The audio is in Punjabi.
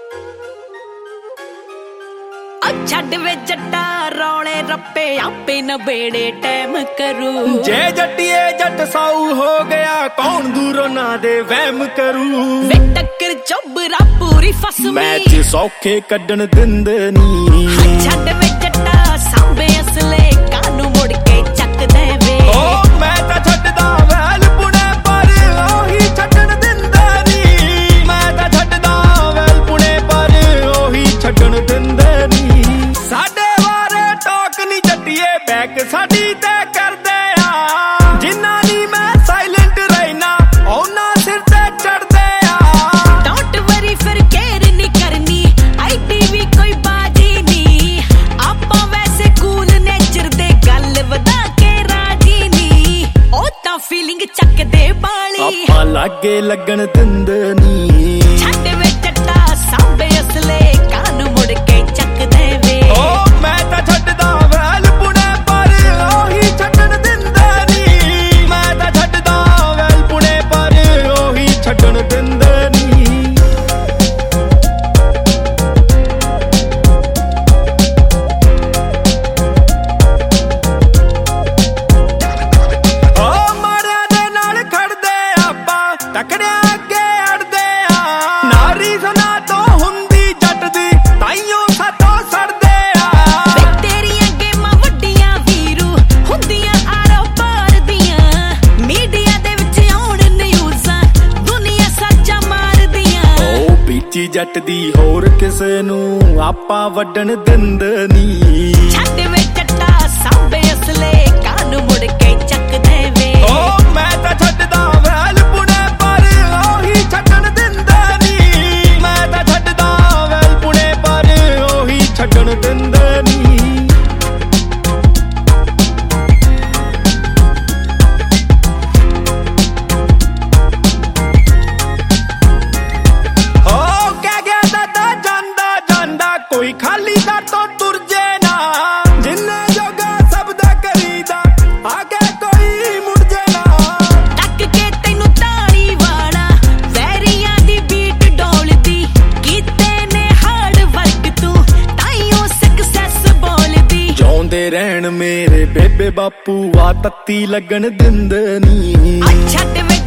ਛੱਡ ਵੇ ਜੱਟਾ ਰੌਲੇ ਰੱਪੇ ਆਪੇ ਨਵੇੜੇ ਟਾਈਮ ਕਰੂ। ਜੇ ਜੱਟੀਏ ਜੱਟ ਸਾਊ ਹੋ ਗਿਆ ਕੌਣ ਦੂਰੋਂ ਨਾ ਦੇ ਵਹਿਮ ਕਰੂ। ਵੇ ਟੱਕਰ ਚੋਬਰਾ ਪੂਰੀ ਫਸਮੀ ਮੈਚ ਸੌਖੇ ਕੱਢਣ ਦਿੰਦੇ ਨੀ। ਛੱਡ ਵੇ ਜੱਟਾ ਸਾਂਭੇ ਅਸਲੇ ਕਾਨੂੰ ਮੁੜ ਕੇ ਚੱਕਦੇ ਵੇ। ਓ ਮੈਂ ਤਾਂ ਛੱਡਦਾ ਵੈਲ ਪੁਣੇ ਪਰ ਉਹੀ ਛੱਡਣ ਦਿੰਦੇ ਨੀ। ਮੈਂ ਤਾਂ ਛੱਡਦਾ ਵੈਲ ਪੁਣੇ ਪਰ ਉਹੀ ਛੱਡਣ ਦਿੰਦੇ ਨੀ। ਸਾਡੇ ਵਾਰੇ ਟੋਕ ਨੀ ਜੱਟੀਏ ਬੈਕ ਸਾਡੀ ਤੇ ਕਰਦੇ ਆ। ਜਿੰਨਾ ਨੀ ਮੈਂ ਸਾਇਲੈਂਟ ਰਹਿਣਾ ਉਹਨਾਂ ਸਿਰ ਤੇ ਚੜਦੇ ਆ। ਡੋਂਟ ਵਰੀ ਫਿਰ ਕੇਅਰ ਨੀ ਕਰਨੀ ਆਈਡੀ ਵੀ ਕੋਈ ਬਾਜੀ ਨੀ। ਆਪਾਂ ਵੈਸੇ ਕੂਲ ਨੇਚਰ ਦੇ ਗੱਲ ਵਧਾ ਕੇ ਰਾਜੀ ਨੀ। ਉਹ ਤਾਂ ਫੀਲਿੰਗ ਚੱਕਦੇ ਬਾਲੀ ਆਪਾਂ ਲਾਗੇ ਲੱਗਣ ਦਿੰਦੇ ਨੀ। ਛੱਡ ਵੇ ਜੱਟਾ ਸਾਂਭੇ ਅਸਲੇ ਕਾਨੂੰ ਮੁੜ ਕੇ ਚੱਕਦੇ ਵੇ। ਮੈਂ ਤਾਂ ਛੱਡਦਾ ਵੈਲ ਪੁਣੇ ਪਰ ਉਹੀ ਛੱਡਣ ਦਿੰਦੇ ਨੀ। ਮੈਂ ਤਾਂ ਛੱਡਦਾ ਵੈਲ ਪੁਣੇ ਪਰ ਉਹੀ ਛੱਡਣ ਦਿੰਦੇ ਨੀ। ਮਾਰਿਆਂ ਦੇ ਨਾਲ ਖੜਦੇ ਆਪਾਂ ਤਕੜਿਆਂ ਅੱਗੇ ਅੜਦੇ ਆ। ਨਾਰੀ ਸੁਨਾ ਤੋਂ ਹੁੰਦੀ ਜੱਟ ਦੀ ਤਾਈਓ ਸਾਤੋਂ ਸੜਦੇ ਆ। ਵੇ ਤੇਰੀਆਂ ਗੇਮਾਂ ਵੱਡੀਆਂ ਵੀਰੂ ਹੁੰਦੀਆਂ ਆਰੋ ਪਾਰ ਦੀਆਂ। ਮੀਡੀਆ ਦੇ ਵਿੱਚ ਆਉਣ ਨਿਊਜ਼ਾਂ ਦੁਨੀਆ ਸੱਚਾ ਮਾਰਦੀਆਂ। ਓ ਪੀਚੀ ਜੱਟ ਦੀ ਹੋਰ ਕਿਸੇ ਨੂੰ ਆਪਾਂ ਵੱਢਣ ਦਿੰਦੇ ਨੀ। ਛੱਡ ਵੇ ਜੱਟਾ ਸਾਂਭੇ ਅਸਲੇ ਕਾਨੂੰ ਮੁੜ ਕੇ ਚੱਕਦੇ ਵੇ। ਮੈਂ ਤਾਂ ਛੱਡਦਾ ਵੈਲ ਪੁਣੇ ਪਰ ਉਹੀ ਛੱਡਣ ਦਿੰਦੇ ਨੀ। ਮੈਂ ਤਾਂ ਛੱਡਦਾ ਵੈਲ ਪੁਣੇ ਪਰ ਉਹੀ ਛੱਡਣ ਦਿੰਦੇ ਨੀ। ਕਹਿ ਗਿਆ ਦਾਦਾ ਜਾਂਦਾ ਜਾਂਦਾ ਕੋਈ ਖਾਲੀ ਦਰ ਤੋਂ ਤੁਰ ਜੇ ਨਾ। ਜਿੰਨੇ ਜੋਗਾ ਸਭ ਦਾ ਕਰੀਦਾ ਆਗੇ ਕੋਈ ਮੁੜ ਜੇ ਨਾ। ਟੱਕ ਕੇ ਤੈਨੂੰ ਤਾੜੀ ਵਾਲਾ ਵੈਰੀਆਂ ਦੀ ਬੀਟ ਡੋਲਦੀ। ਕੀਤੇ ਨੇ ਹਾਰਡ ਵਰਕ ਤੂੰ ਤਾਈਓ ਸਕਸੈਸ ਬੋਲਦੀ। ਜਿਉਂਦੇ ਰਹਿਣ ਮੇਰੇ ਬੇਬੇ ਬਾਪੂ ਆ ਤੱਤੀ ਲੱਗਣ ਦਿੰਦੇ ਨੀ। ਛੱਡ ਵੇ